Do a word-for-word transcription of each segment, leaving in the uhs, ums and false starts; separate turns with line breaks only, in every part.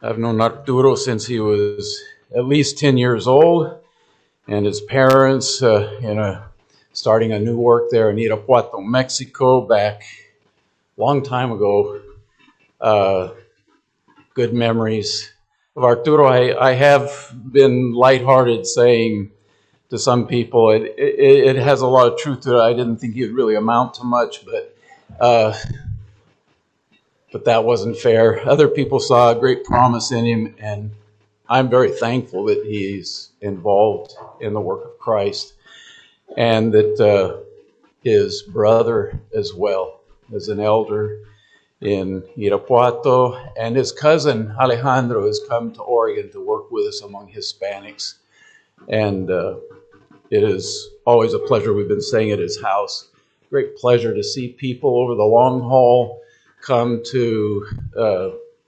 I've known Arturo since he was at least ten years old, and his parents, uh, in a, starting a new work there in Irapuato, Mexico, back a long time ago. Uh, good memories of Arturo. I, I have been lighthearted saying to some people it, it, it has a lot of truth to it. I didn't think he'd really amount to much, but uh, but that wasn't fair. Other people saw a great promise in him, and I'm very thankful that he's involved in the work of Christ, and that uh, his brother as well as an elder in Irapuato, and his cousin Alejandro has come to Oregon to work with us among Hispanics, and uh, it is always a pleasure. We've been staying at his house. Great pleasure to see people over the long haul come to uh,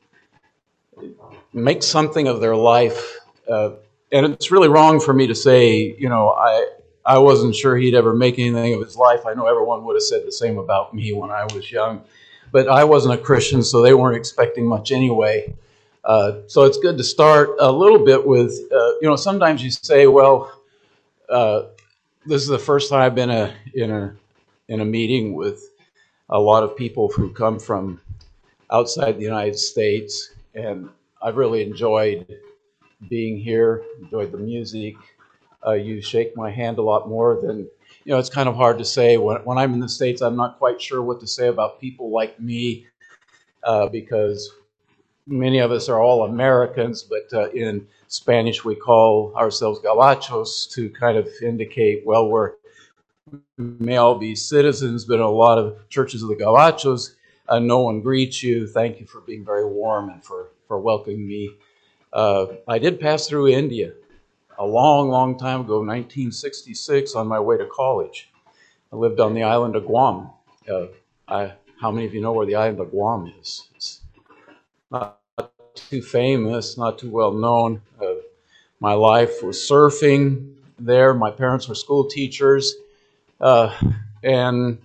make something of their life. Uh, and it's really wrong for me to say, you know, I I wasn't sure he'd ever make anything of his life. I know everyone would have said the same about me when I was young. But I wasn't a Christian, so they weren't expecting much anyway. Uh, so it's good to start a little bit with, uh, you know, sometimes you say, well, uh, this is the first time I've been a, in a in a meeting with a lot of people who come from outside the United States, and I've really enjoyed being here, enjoyed the music. Uh, you shake my hand a lot more than, you know, it's kind of hard to say. When, when I'm in the States, I'm not quite sure what to say about people like me uh, because many of us are all Americans, but uh, in Spanish we call ourselves gabachos to kind of indicate, well, we're may all be citizens, but in a lot of churches of the gabachos, uh, no one greets you. Thank you for being very warm and for, for welcoming me. Uh, I did pass through India a long, long time ago, nineteen sixty-six, on my way to college. I lived on the island of Guam. Uh, I, how many of you know where the island of Guam is? It's not too famous, not too well known. Uh, my life was surfing there. My parents were school teachers, uh, and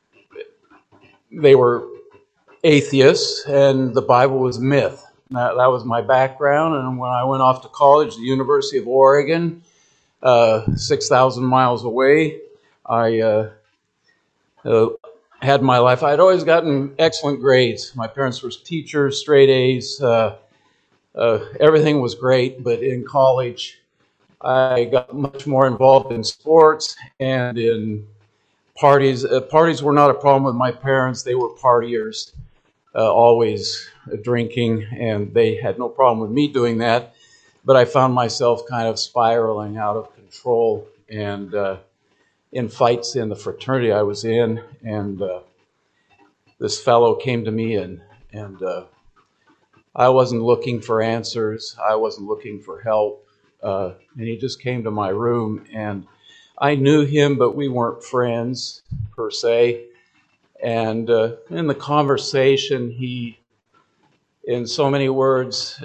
they were atheists, and the Bible was myth. That, that was my background, and when I went off to college, the University of Oregon, uh, six thousand miles away, I uh, uh, had my life. I'd always gotten excellent grades. My parents were teachers, straight A's. Uh, uh, everything was great, but in college, I got much more involved in sports and in parties. Uh, parties were not a problem with my parents. They were partiers. Uh, always drinking, and they had no problem with me doing that. But I found myself kind of spiraling out of control and uh, in fights in the fraternity I was in. And uh, this fellow came to me, and and uh, I wasn't looking for answers. I wasn't looking for help. Uh, and he just came to my room, and I knew him, but we weren't friends per se. And uh, in the conversation, he, in so many words,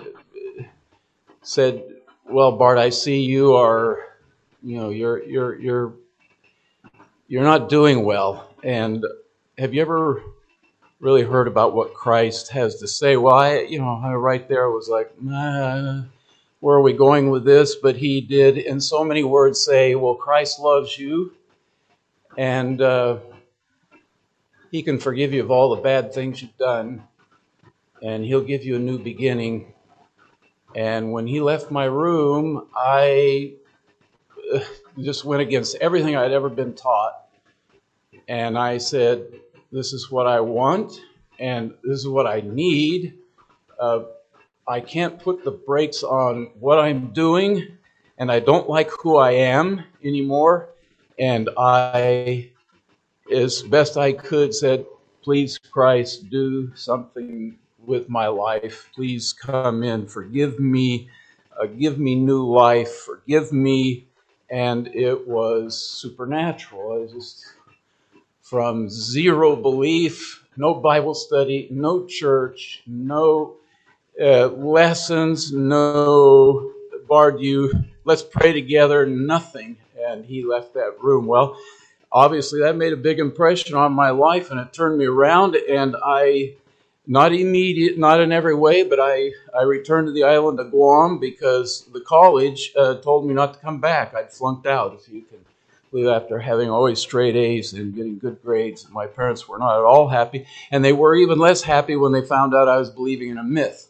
said, "Well, Bart, I see you are, you know, you're you're you're you're not doing well. And have you ever really heard about what Christ has to say?" Well, I, you know, I right there was like, nah, where are we going with this? But he did, in so many words, say, "Well, Christ loves you, and uh, He can forgive you of all the bad things you've done, and He'll give you a new beginning." And when he left my room, I just went against everything I'd ever been taught. And I said, this is what I want, and this is what I need. Uh, I can't put the brakes on what I'm doing, and I don't like who I am anymore. And I, as best I could, said, please, Christ, do something with my life. Please come in, forgive me, uh, give me new life, forgive me. And it was supernatural. I was just, from zero belief, no Bible study, no church, no uh, lessons, no Bard, you, let's pray together, nothing. And he left that room. Well, obviously that made a big impression on my life, and it turned me around, and I Not immediate, not in every way, but I, I returned to the island of Guam because the college uh, told me not to come back. I'd flunked out, if you can believe, after having always straight A's and getting good grades. My parents were not at all happy, and they were even less happy when they found out I was believing in a myth.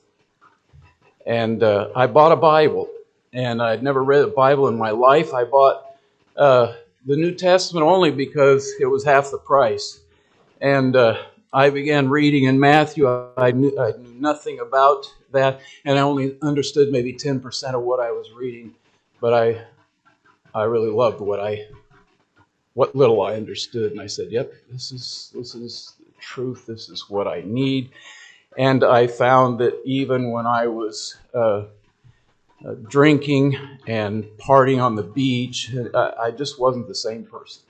And uh, I bought a Bible, and I'd never read a Bible in my life. I bought uh, the New Testament only because it was half the price. And uh, I began reading in Matthew. I knew, I knew nothing about that, and I only understood maybe ten percent of what I was reading. But I I really loved what I what little I understood, and I said, "Yep, this is this is truth. This is what I need." And I found that even when I was uh, uh, drinking and partying on the beach, I, I just wasn't the same person.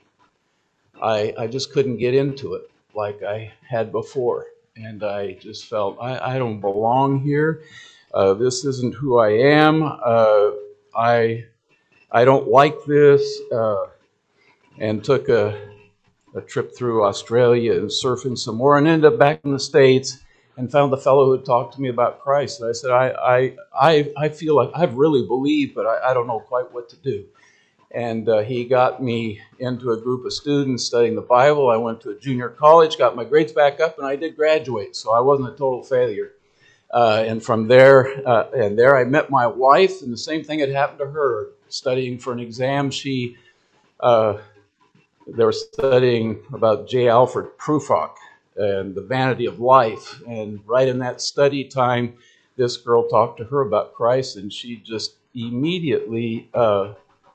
I I just couldn't get into it like I had before. And I just felt, I, I don't belong here. Uh, this isn't who I am. Uh, I I don't like this. Uh, and took a, a trip through Australia and surfing some more, and ended up back in the States and found the fellow who had talked to me about Christ. And I said, I I, I, I feel like I've really believed, but I, I don't know quite what to do. And uh, he got me into a group of students studying the Bible. I went to a junior college, got my grades back up, and I did graduate. So I wasn't a total failure. Uh, and from there, uh, and there I met my wife, and the same thing had happened to her. Studying for an exam, she, uh, they were studying about J. Alfred Prufrock and the vanity of life. And right in that study time, this girl talked to her about Christ, and she just immediately uh,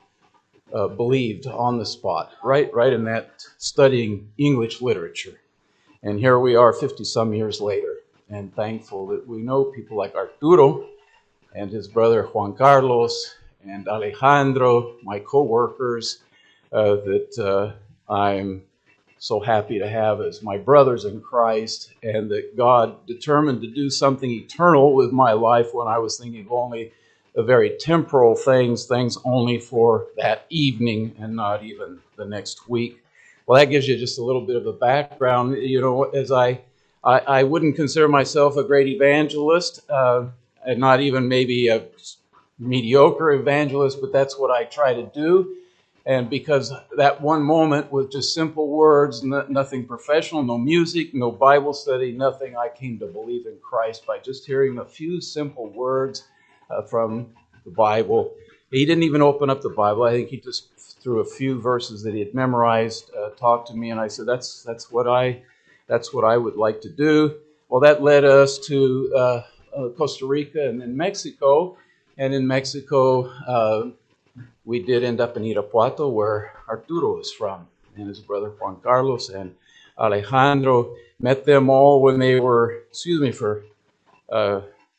Uh, believed on the spot, right, right in that studying English literature. And here we are fifty some years later, and thankful that we know people like Arturo and his brother Juan Carlos and Alejandro, my co-workers, uh, that uh, I'm so happy to have as my brothers in Christ, and that God determined to do something eternal with my life when I was thinking of only the very temporal things, things only for that evening and not even the next week. Well, that gives you just a little bit of a background. You know, as I, I, I wouldn't consider myself a great evangelist, uh, and not even maybe a mediocre evangelist, but that's what I try to do. And because that one moment with just simple words, no, nothing professional, no music, no Bible study, nothing, I came to believe in Christ by just hearing a few simple words Uh, from the Bible. He didn't even open up the Bible. I think he just threw a few verses that he had memorized, uh, talked to me, and I said, "That's that's what I that's what I would like to do." Well, that led us to uh, uh, Costa Rica and then Mexico, and in Mexico uh, we did end up in Irapuato, where Arturo is from, and his brother Juan Carlos and Alejandro. Met them all when they were, excuse me for uh,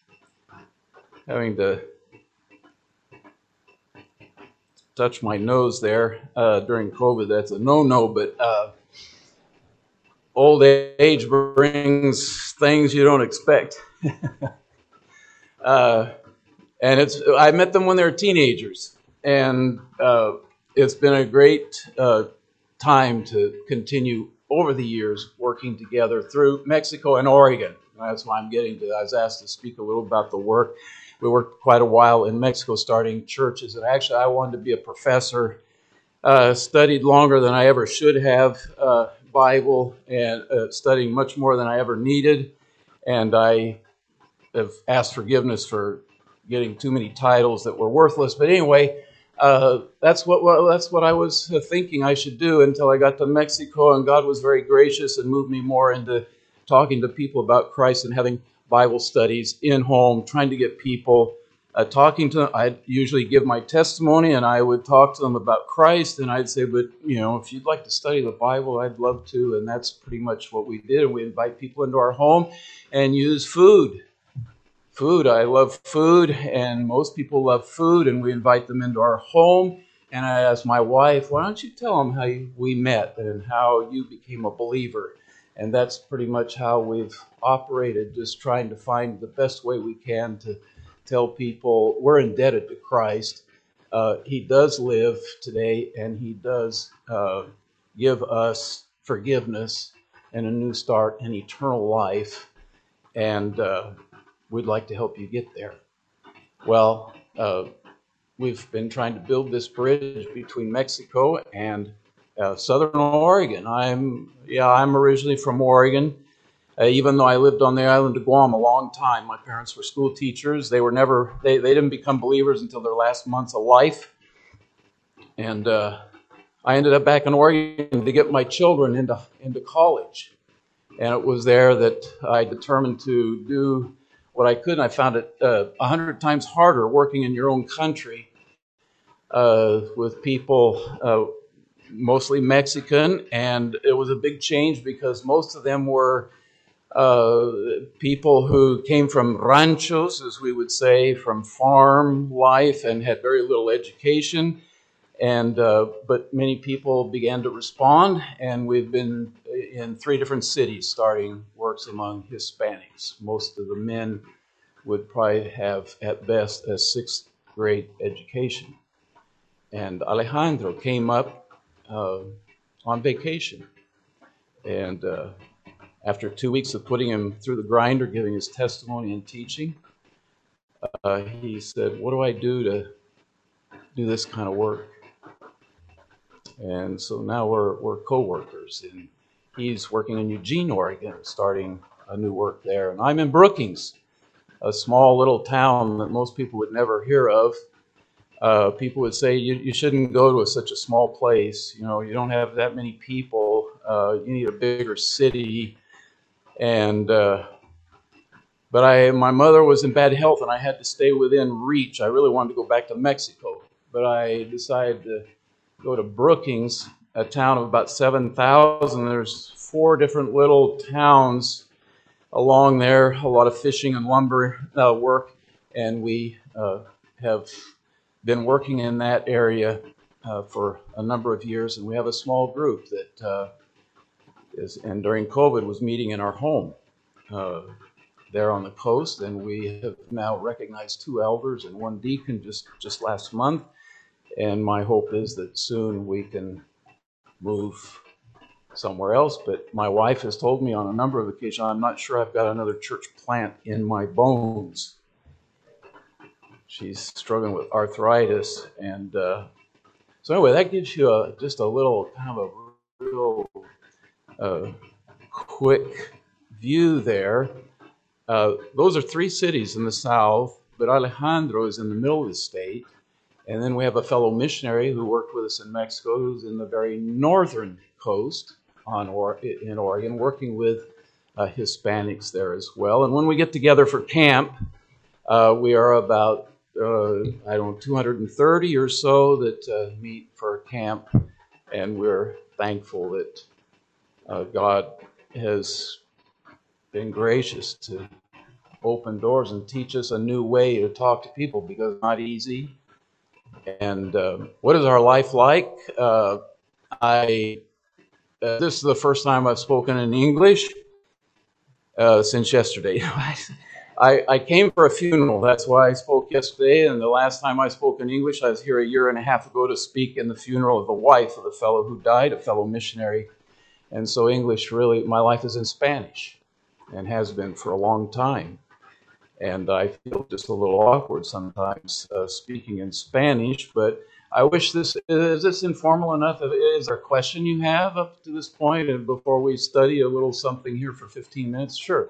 having to touch my nose there uh, during COVID. That's a no-no, but uh, old age brings things you don't expect. uh, and it's I met them when they were teenagers, and uh, it's been a great uh, time to continue over the years working together through Mexico and Oregon. That's why I'm getting to. I was asked to speak a little about the work. We worked quite a while in Mexico starting churches, and actually I wanted to be a professor. Uh, studied longer than I ever should have, uh, Bible, and uh, studying much more than I ever needed. And I have asked forgiveness for getting too many titles that were worthless. But anyway, uh, that's what well, that's what I was thinking I should do until I got to Mexico, and God was very gracious and moved me more into talking to people about Christ and having Bible studies in home, trying to get people uh, talking to them. I'd usually give my testimony, and I would talk to them about Christ, and I'd say, but, you know, if you'd like to study the Bible, I'd love to, and that's pretty much what we did. And we invite people into our home and use food. Food, I love food, and most people love food, and we invite them into our home. And I asked my wife, why don't you tell them how we met and how you became a believer? And that's pretty much how we've operated, just trying to find the best way we can to tell people we're indebted to Christ. Uh, he does live today, and he does uh, give us forgiveness and a new start and eternal life. and uh, we'd like to help you get there. Well, uh, we've been trying to build this bridge between Mexico and uh, Southern Oregon. I'm, yeah, I'm originally from Oregon. Uh, even though I lived on the island of Guam a long time, my parents were school teachers. They were never, they, they didn't become believers until their last months of life. And uh, I ended up back in Oregon to get my children into, into college. And it was there that I determined to do what I could. And I found it uh, a hundred times harder working in your own country uh, with people uh, mostly Mexican. And it was a big change because most of them were Uh, people who came from ranchos, as we would say, from farm life and had very little education. And uh, but many people began to respond, and we've been in three different cities starting works among Hispanics. Most of the men would probably have at best a sixth grade education. And Alejandro came up uh, on vacation, and uh, after two weeks of putting him through the grinder, giving his testimony and teaching, uh, he said, "What do I do to do this kind of work?" And so now we're we're co-workers, and he's working in Eugene, Oregon, starting a new work there, and I'm in Brookings, a small little town that most people would never hear of. Uh, people would say you, you shouldn't go to a, such a small place. You know, you don't have that many people. Uh, you need a bigger city, and uh, But I, my mother was in bad health, and I had to stay within reach. I really wanted to go back to Mexico, but I decided to go to Brookings, a town of about seven thousand. There's four different little towns along there, a lot of fishing and lumber uh, work, and we uh, have been working in that area uh, for a number of years, and we have a small group that uh, is, and during COVID, was meeting in our home. Uh, there on the coast, and we have now recognized two elders and one deacon just, just last month, and my hope is that soon we can move somewhere else. But my wife has told me on a number of occasions, I'm not sure I've got another church plant in my bones. She's struggling with arthritis, and uh, so anyway, that gives you a, just a little kind of a real uh, quick view there. Uh, those are three cities in the south, but Alejandro is in the middle of the state. And then we have a fellow missionary who worked with us in Mexico, who's in the very northern coast on or- in Oregon, working with uh, Hispanics there as well. And when we get together for camp, uh, we are about, uh, I don't know, two hundred thirty or so that uh, meet for camp. And we're thankful that uh, God has been gracious to open doors and teach us a new way to talk to people, because it's not easy. And uh, what is our life like? Uh, I uh, this is the first time I've spoken in English uh, since yesterday. I, I came for a funeral. That's why I spoke yesterday. And the last time I spoke in English, I was here a year and a half ago to speak in the funeral of the wife of the fellow who died, a fellow missionary. And so English really, my life is in Spanish and has been for a long time. And I feel just a little awkward sometimes uh, speaking in Spanish, but I wish this, is this informal enough? Is there a question you have up to this point, and before we study a little something here for fifteen minutes? Sure.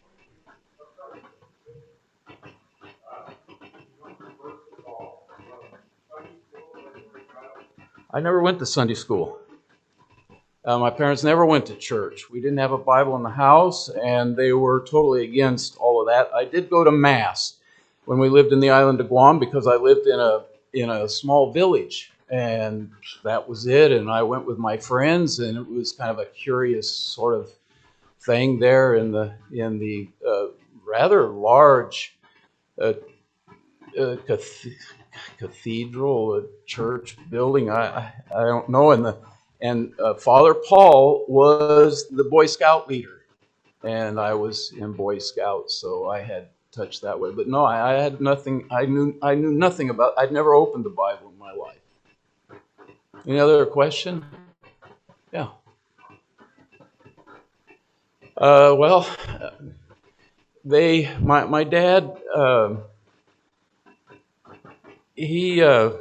I never went to Sunday school. Uh, my parents never went to church. We didn't have a Bible in the house, and they were totally against all of that. I did go to Mass when we lived in the island of Guam, because I lived in a in a small village, and that was it. And I went with my friends, and it was kind of a curious sort of thing there in the in the uh, rather large uh, uh, cath- cathedral, a church building. I, I I don't know, and the and uh, Father Paul was the Boy Scout leader, and I was in Boy Scouts, so I had touched that way. But no, I, I had nothing. I knew I knew nothing about. I'd never opened the Bible in my life. Any other question? Yeah. Uh, well, they, my my dad, uh, he uh,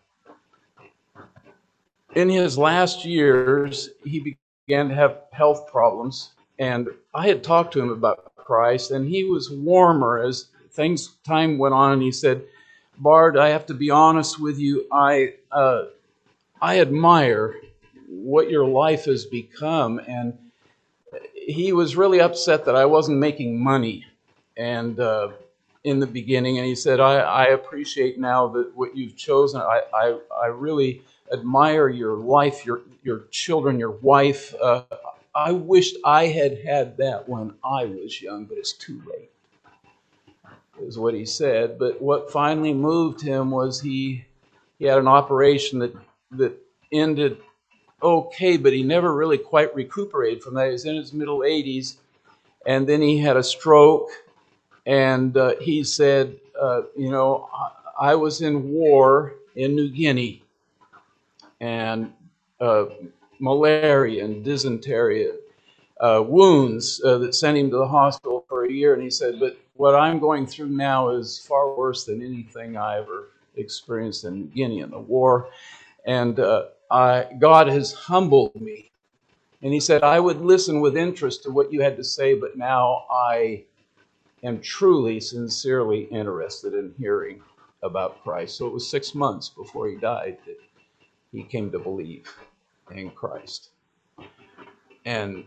in his last years he began to have health problems, and I had talked to him about Christ, and he was warmer as things time went on. And he said, "Bard, I have to be honest with you. I uh, I admire what your life has become." And he was really upset that I wasn't making money, and uh, in the beginning, and he said, I, I appreciate now that what you've chosen. I, I, I really admire your life, your your children, your wife. Uh, I wished I had had that when I was young, but it's too late, is what he said. But what finally moved him was he he had an operation that that ended okay, but he never really quite recuperated from that. He was in his middle eighties, and then he had a stroke. And uh, he said, uh, you know, I, I was in war in New Guinea, and uh, malaria and dysentery, uh, wounds uh, that sent him to the hospital for a year. And he said, but what I'm going through now is far worse than anything I ever experienced in New Guinea in the war. And uh, I, God has humbled me. And he said, I would listen with interest to what you had to say, but now I am truly, sincerely interested in hearing about Christ. So it was six months before he died that he came to believe in Christ. And,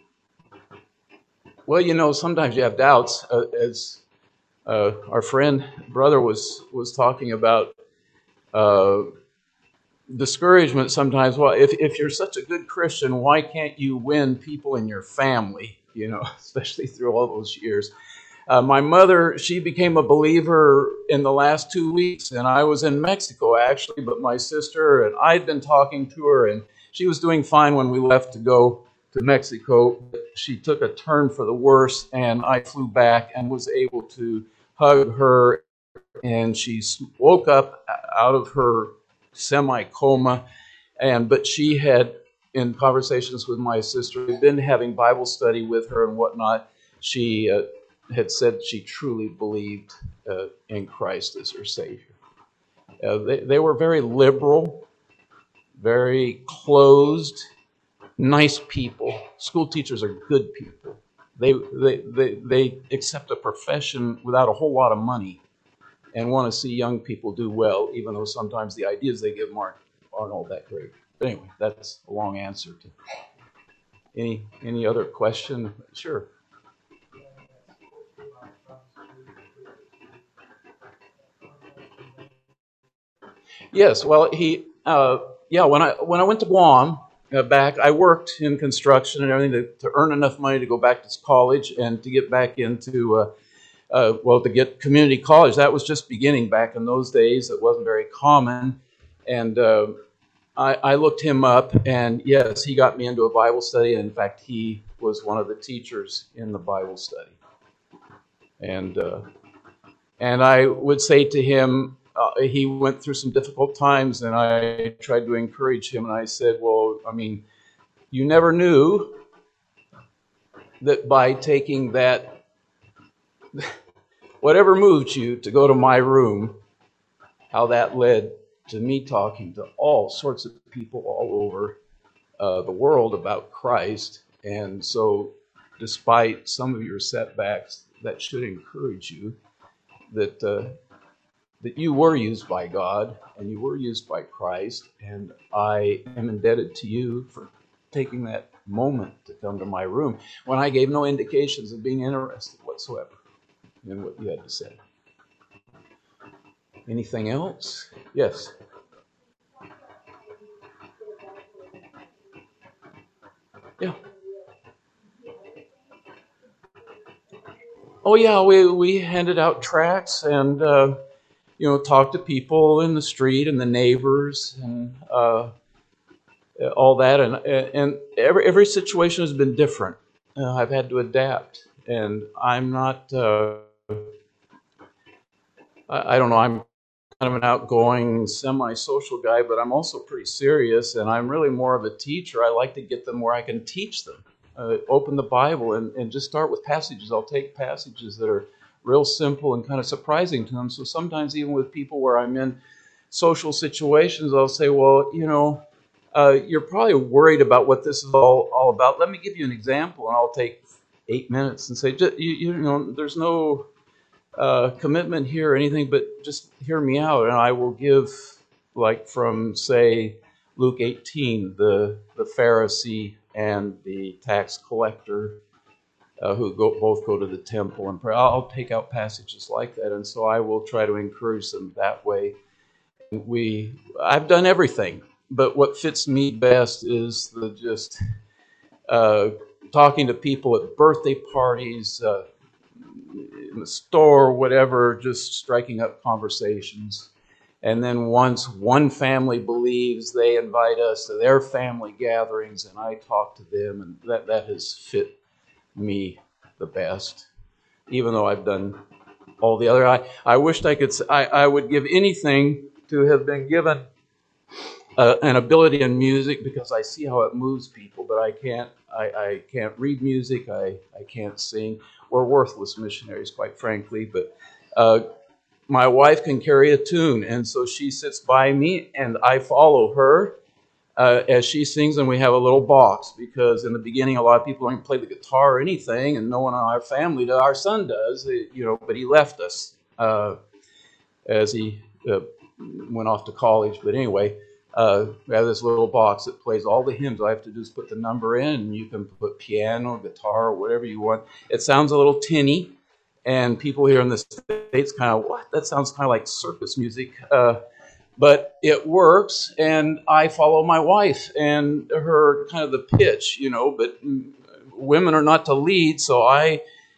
well, you know, sometimes you have doubts, uh, as uh, our friend, brother was, was talking about uh, discouragement sometimes. Well, if, if you're such a good Christian, why can't you win people in your family, you know, especially through all those years? Uh, my mother, she became a believer in the last two weeks, and I was in Mexico, actually, but my sister and I'd been talking to her, and she was doing fine when we left to go to Mexico. She took a turn for the worse, and I flew back and was able to hug her, and she woke up out of her semi-coma, and but she had, in conversations with my sister, we've been having Bible study with her and whatnot. She uh, had said she truly believed uh, in Christ as her Savior. Uh, they, they were very liberal, very closed, nice people. School teachers are good people. They, they, they, they accept a profession without a whole lot of money and want to see young people do well, even though sometimes the ideas they give them aren't, aren't all that great. But anyway, that's a long answer to any any other question. Sure. Yes. Well, he. Uh, yeah. When I when I went to Guam uh, back, I worked in construction and everything to, to earn enough money to go back to college and to get back into. Uh, uh, well, to get community college. That was just beginning back in those days. It wasn't very common, and uh, I, I looked him up, and yes, he got me into a Bible study. And in fact, he was one of the teachers in the Bible study. And uh, and I would say to him, uh, he went through some difficult times, and I tried to encourage him. And I said, well, I mean, you never knew that by taking that, whatever moved you to go to my room, how that led to me talking to all sorts of people all over uh, the world about Christ. And so, despite some of your setbacks, that should encourage you that uh, that you were used by God and you were used by Christ, and I am indebted to you for taking that moment to come to my room when I gave no indications of being interested whatsoever in what you had to say. Anything else? Yes. Yeah. Oh yeah, we we handed out tracts and uh, you know talked to people in the street and the neighbors and uh, all that, and and every every situation has been different. Uh, I've had to adapt, and I'm not. Uh, I, I don't know. I'm kind of an outgoing, semi-social guy, but I'm also pretty serious, and I'm really more of a teacher. I like to get them where I can teach them. uh, open the Bible and, and just start with passages. I'll take passages that are real simple and kind of surprising to them. So sometimes even with people where I'm in social situations, I'll say, well, you know, uh, you're probably worried about what this is all, all about. Let me give you an example, and I'll take eight minutes and say, you, you know, there's no uh, commitment here or anything, but just hear me out, and I will give, like from, say, Luke eighteen, the, the Pharisee and the tax collector uh, who go, both go to the temple and pray. I'll take out passages like that, and so I will try to encourage them that way. We, I've done everything, but what fits me best is the just uh, talking to people at birthday parties, uh, in the store, whatever, just striking up conversations. And then once one family believes, they invite us to their family gatherings, and I talk to them, and that, that has fit me the best, even though I've done all the other. I, I wished I could, I, I would give anything to have been given uh, an ability in music, because I see how it moves people, but I can't, I, I can't read music, I, I can't sing. We're worthless missionaries, quite frankly, but uh, my wife can carry a tune, and so she sits by me, and I follow her uh, as she sings, and we have a little box, because in the beginning, a lot of people don't play the guitar or anything, and no one in our family does. Our son does, you know, but he left us uh, as he uh, went off to college. But anyway, uh, we have this little box that plays all the hymns. All I have to do is put the number in, and you can put piano, guitar, or whatever you want. It sounds a little tinny, and people here in the States kind of, what? That sounds kind of like circus music. Uh, but it works, and I follow my wife and her kind of the pitch, you know, but women are not to lead, so I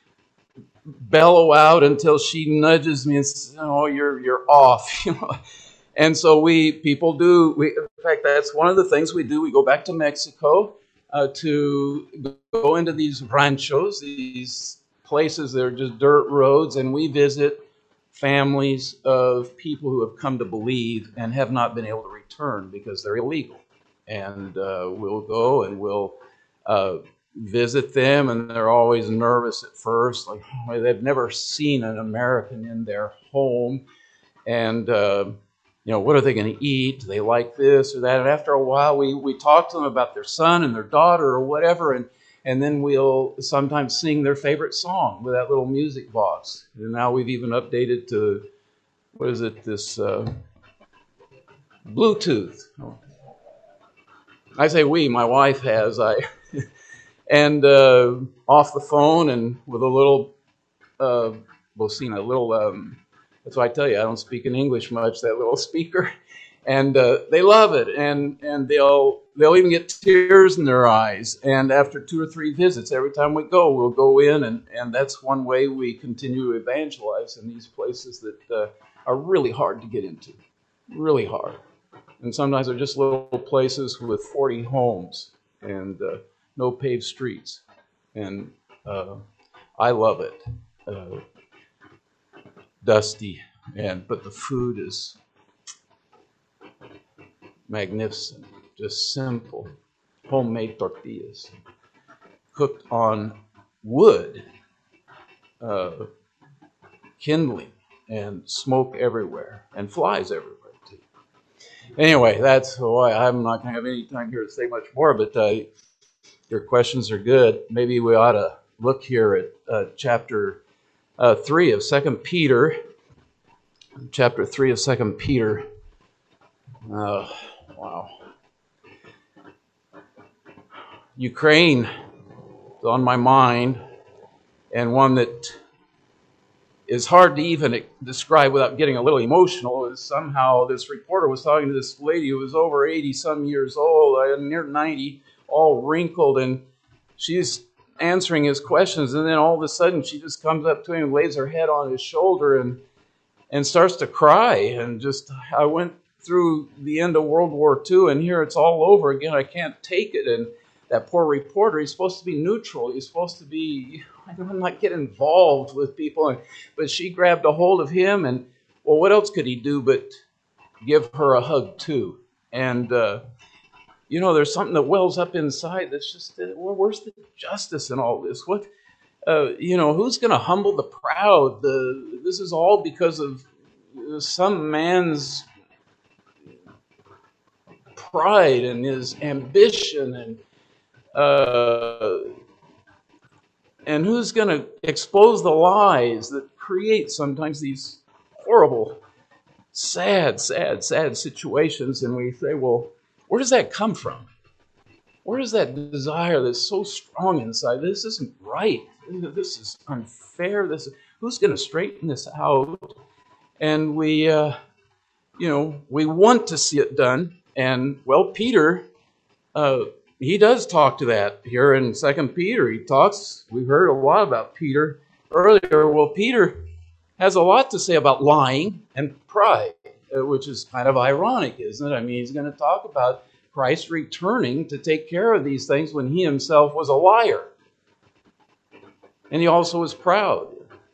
bellow out until she nudges me and says, oh, you're, you're off, you know. And so we, people do, we, in fact, that's one of the things we do. We go back to Mexico uh, to go into these ranchos, these places that are just dirt roads, and we visit families of people who have come to believe and have not been able to return because they're illegal. And uh, we'll go and we'll uh, visit them, and they're always nervous at first, like oh, they've never seen an American in their home, and uh, you know, what are they going to eat? Do they like this or that? And after a while, we we talk to them about their son and their daughter or whatever, and and then we'll sometimes sing their favorite song with that little music box. And now we've even updated to, what is it, this uh, Bluetooth. I say we, my wife has. I and uh, off the phone and with a little uh, bocina, a little, um, that's why I tell you, I don't speak in English much, that little speaker. And uh, they love it, and, and they'll they'll even get tears in their eyes. And after two or three visits, every time we go, we'll go in, and, and that's one way we continue to evangelize in these places that uh, are really hard to get into, really hard. And sometimes they're just little places with forty homes and uh, no paved streets. And uh, I love it. Uh, dusty, and but the food is magnificent, just simple, homemade tortillas, cooked on wood, uh, kindling, and smoke everywhere, and flies everywhere too. Anyway, that's why I'm not going to have any time here to say much more, but uh, your questions are good. Maybe we ought to look here at uh, chapter uh, three of Second Peter, chapter three of Second Peter. Uh, wow. Ukraine is on my mind, and one that is hard to even describe without getting a little emotional is somehow this reporter was talking to this lady who was over eighty some years old, near ninety, all wrinkled, and she's answering his questions, and then all of a sudden she just comes up to him and lays her head on his shoulder and and starts to cry. And just, I went through the end of World War Two, and here it's all over again. I can't take it. And that poor reporter, he's supposed to be neutral. He's supposed to be, I'm not get involved with people. And, but she grabbed a hold of him, and, well, what else could he do but give her a hug too? And uh, you know, there's something that wells up inside that's just, well, where's the justice in all this? What, uh, you know, who's going to humble the proud? The, this is all because of some man's pride and his ambition, and uh, and who's going to expose the lies that create sometimes these horrible, sad, sad, sad situations? And we say, well, where does that come from? Where is that desire that's so strong inside? This isn't right. This is unfair. This is, who's going to straighten this out? And we, uh, you know, we want to see it done. And, well, Peter, uh, he does talk to that here in Second Peter. He talks, we heard a lot about Peter earlier. Well, Peter has a lot to say about lying and pride, which is kind of ironic, isn't it? I mean, he's going to talk about Christ returning to take care of these things when he himself was a liar. And he also was proud.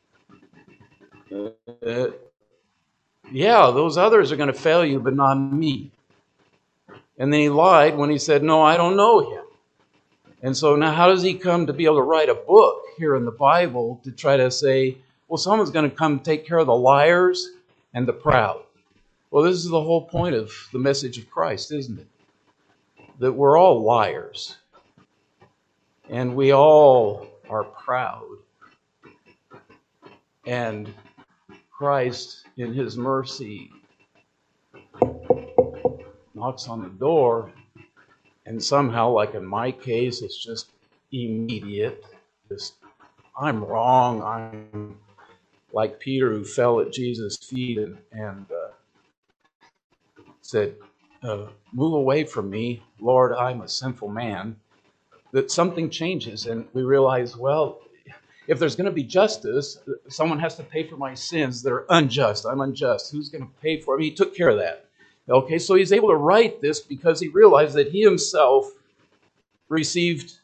Uh, yeah, those others are going to fail you, but not me. And then he lied when he said, no, I don't know him. And so now how does he come to be able to write a book here in the Bible to try to say, well, someone's going to come take care of the liars and the proud? Well, this is the whole point of the message of Christ, isn't it? That we're all liars. And we all are proud. And Christ, in his mercy, knocks on the door, and somehow, like in my case, it's just immediate. Just, I'm wrong. I'm like Peter, who fell at Jesus' feet and, and uh, said, uh, move away from me, Lord, I'm a sinful man. That something changes, and we realize, well, if there's going to be justice, someone has to pay for my sins that are unjust. I'm unjust. Who's going to pay for it? He took care of that. Okay, so he's able to write this because he realized that he himself received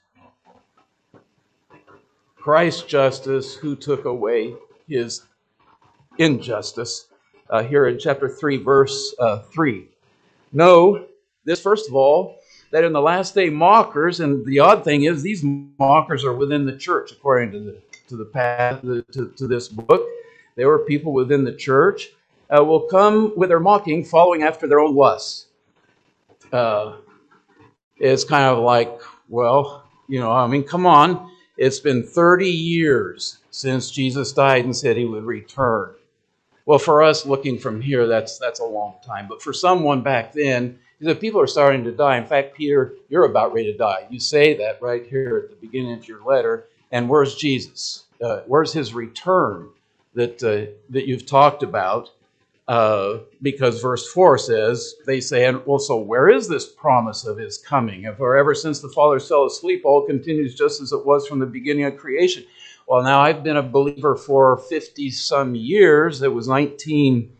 Christ's justice, who took away his injustice. Uh, here in chapter three, verse uh, three. Know this, first of all, that in the last day mockers, and the odd thing is these mockers are within the church, according to the to the path to, to this book. They were people within the church. Uh, will come with their mocking, following after their own lusts. Uh, it's kind of like, well, you know, I mean, come on. It's been thirty years since Jesus died and said he would return. Well, for us looking from here, that's that's a long time. But for someone back then, the people are starting to die. In fact, Peter, you're about ready to die. You say that right here at the beginning of your letter. And where's Jesus? Uh, where's his return that uh, that you've talked about? Uh, because verse four says, they say, well, so where is this promise of his coming? And for ever since the fathers fell asleep, all continues just as it was from the beginning of creation. Well, now I've been a believer for fifty-some years. It was nineteen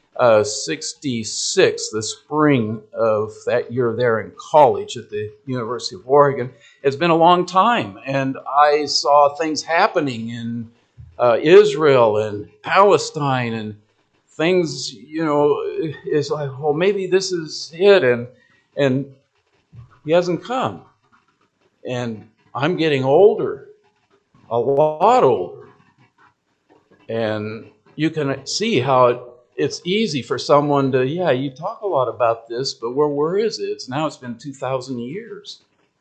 sixty-six, the spring of that year there in college at the University of Oregon. It's been a long time, and I saw things happening in uh, Israel and Palestine, and things, you know, it's like, well, maybe this is it, and and he hasn't come. And I'm getting older, a lot older. And you can see how it, it's easy for someone to, yeah, you talk a lot about this, but where where is it? It's now it's been two thousand years.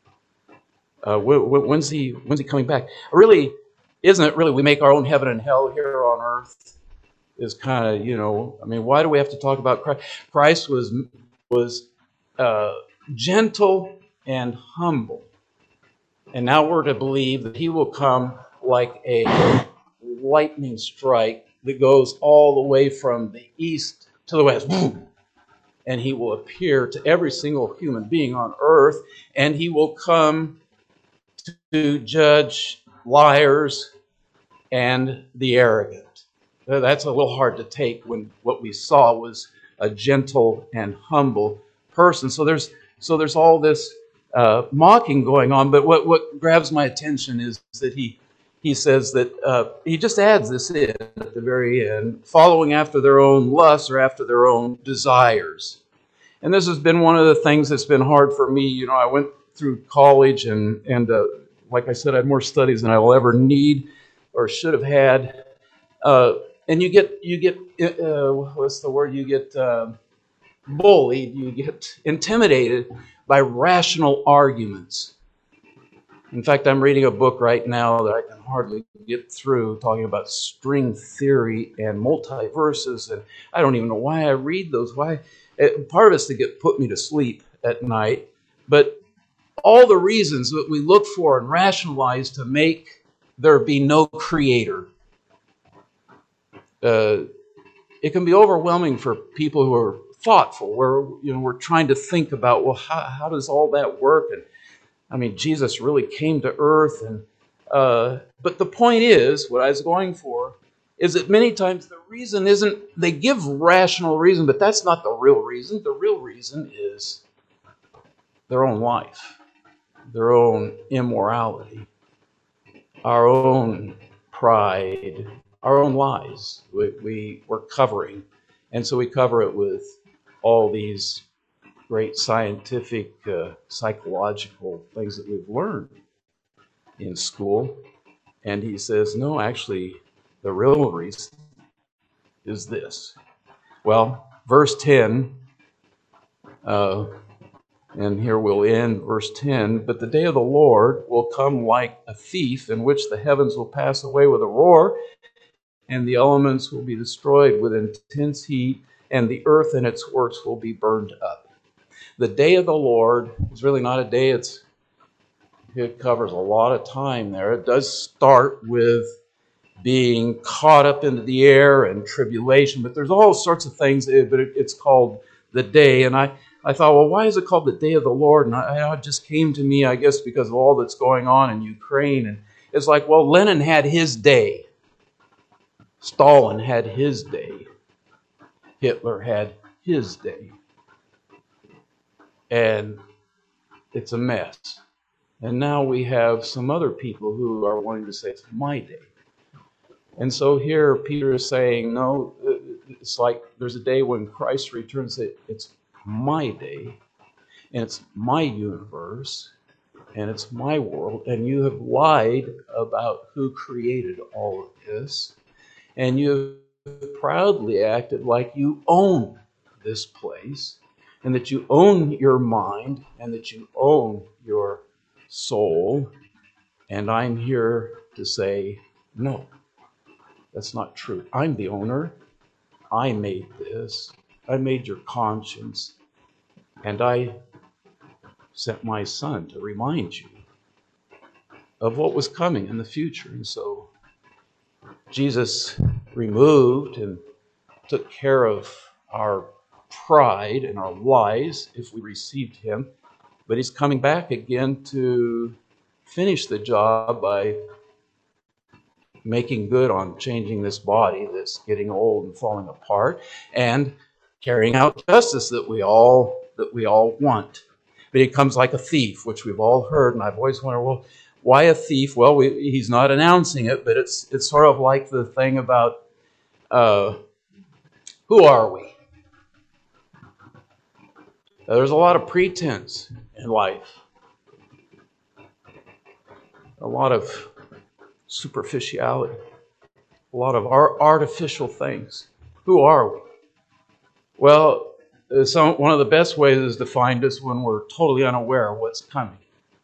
Uh, when's he when's he coming back? Really, isn't it really, we make our own heaven and hell here on earth? Is kind of, you know, I mean, why do we have to talk about Christ? Christ was was uh, gentle and humble. And now we're to believe that he will come like a lightning strike that goes all the way from the east to the west. Boom! And he will appear to every single human being on earth, and he will come to judge liars and the arrogant. That's a little hard to take when what we saw was a gentle and humble person. So there's so there's all this uh, mocking going on. But what, what grabs my attention is that he he says that uh, he just adds this in at the very end, following after their own lusts or after their own desires. And this has been one of the things that's been hard for me. You know, I went through college and, and uh, like I said, I had more studies than I will ever need or should have had. Uh, and you get, you get uh, what's the word? You get uh, bullied, you get intimidated by rational arguments. In fact, I'm reading a book right now that I can hardly get through, talking about string theory and multiverses, and I don't even know why I read those. Why? It, part of it's to get put me to sleep at night, but all the reasons that we look for and rationalize to make there be no creator. Uh, it can be overwhelming for people who are thoughtful, where you know we're trying to think about, well, how, how does all that work? And I mean, Jesus really came to earth, and uh, but the point is, what I was going for is that many times the reason isn't, they give rational reason, but that's not the real reason. The real reason is their own life, their own immorality, our own pride, our own lies we, we, we're covering. And so we cover it with all these great scientific, uh, psychological things that we've learned in school. And he says, no, actually, the real reason is this. Well, verse ten, uh, and here we'll end verse ten, but the day of the Lord will come like a thief, in which the heavens will pass away with a roar, and the elements will be destroyed with intense heat, and the earth and its works will be burned up. The day of the Lord is really not a day, it's it covers a lot of time there. It does start with being caught up into the air and tribulation, but there's all sorts of things, but it's called the day. And I, I thought, well, why is it called the day of the Lord? And I, it just came to me, I guess, because of all that's going on in Ukraine. And it's like, well, Lenin had his day. Stalin had his day. Hitler had his day. And it's a mess. And now we have some other people who are wanting to say, it's my day. And so here Peter is saying, no, it's like there's a day when Christ returns, it's my day, and it's my universe, and it's my world, and you have lied about who created all of this, and you have proudly acted like you own this place, and that you own your mind, and that you own your soul, and I'm here to say, no. That's not true. I'm the owner. I made this. I made your conscience. And I sent my son to remind you of what was coming in the future. And so Jesus removed and took care of our pride and our lies if we received him. But he's coming back again to finish the job by making good on changing this body that's getting old and falling apart, and carrying out justice that we all that we all want. But he comes like a thief, which we've all heard, and I've always wondered, well, why a thief? Well, we, he's not announcing it, but it's it's sort of like the thing about uh, who are we? Now, there's a lot of pretense in life, a lot of superficiality, a lot of our artificial things. Who are we? Well, some, one of the best ways is to find us when we're totally unaware of what's coming.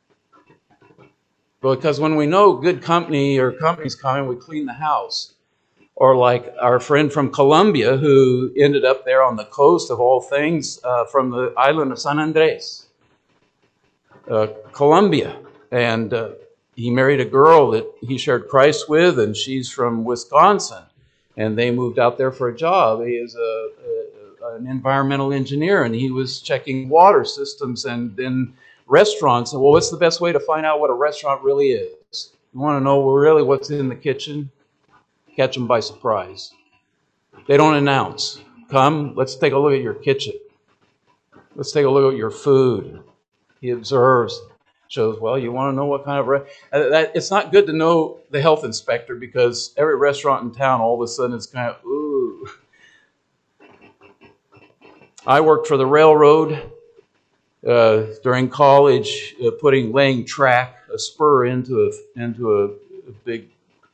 Because when we know good company or company's coming, we clean the house. Or like our friend from Colombia who ended up there on the coast of all things uh, from the island of San Andres, uh, Colombia. And uh, he married a girl that he shared Christ with, and she's from Wisconsin. And they moved out there for a job. He is a, a, an environmental engineer, and he was checking water systems and then restaurants. And well, what's the best way to find out what a restaurant really is? You want to know really what's in the kitchen? Catch them by surprise. They don't announce. Come, let's take a look at your kitchen. Let's take a look at your food. He observes, shows, well, you want to know what kind of... Re- uh, that, it's not good to know the health inspector, because every restaurant in town, all of a sudden, it's kind of, ooh. I worked for the railroad uh, during college, uh, putting laying track, a spur into a into a, a big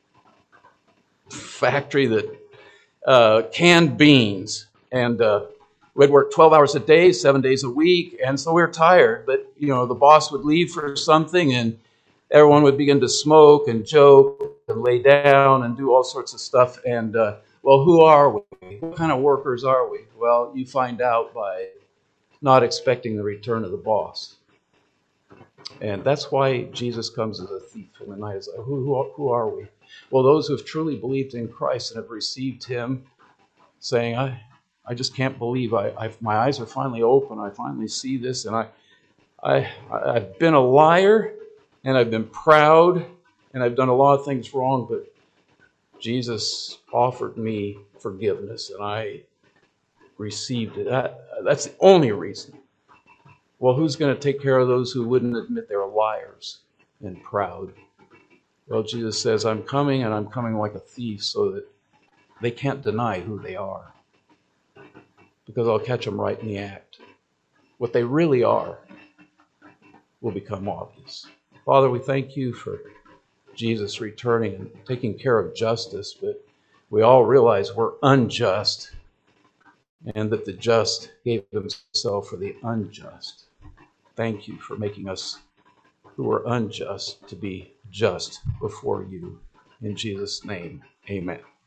factory that uh, canned beans, and uh, we'd work twelve hours a day, seven days a week, and so we were tired. But you know, the boss would leave for something, and everyone would begin to smoke and joke and lay down and do all sorts of stuff. And uh, well, who are we? What kind of workers are we? Well, you find out by not expecting the return of the boss. And that's why Jesus comes as a thief in the night. It's like, who, who, who are we? Well, those who have truly believed in Christ and have received him, saying, I, I just can't believe I, I, my eyes are finally open. I finally see this, and I, I, I've been a liar, and I've been proud, and I've done a lot of things wrong, but Jesus offered me forgiveness, and I received it. That, that's the only reason. Well, who's going to take care of those who wouldn't admit they were liars and proud? Well, Jesus says, I'm coming, and I'm coming like a thief so that they can't deny who they are, because I'll catch them right in the act. What they really are will become obvious. Father, we thank you for Jesus returning and taking care of justice, but we all realize we're unjust, and that the just gave himself for the unjust. Thank you for making us who are unjust to be just before you. In Jesus' name, amen.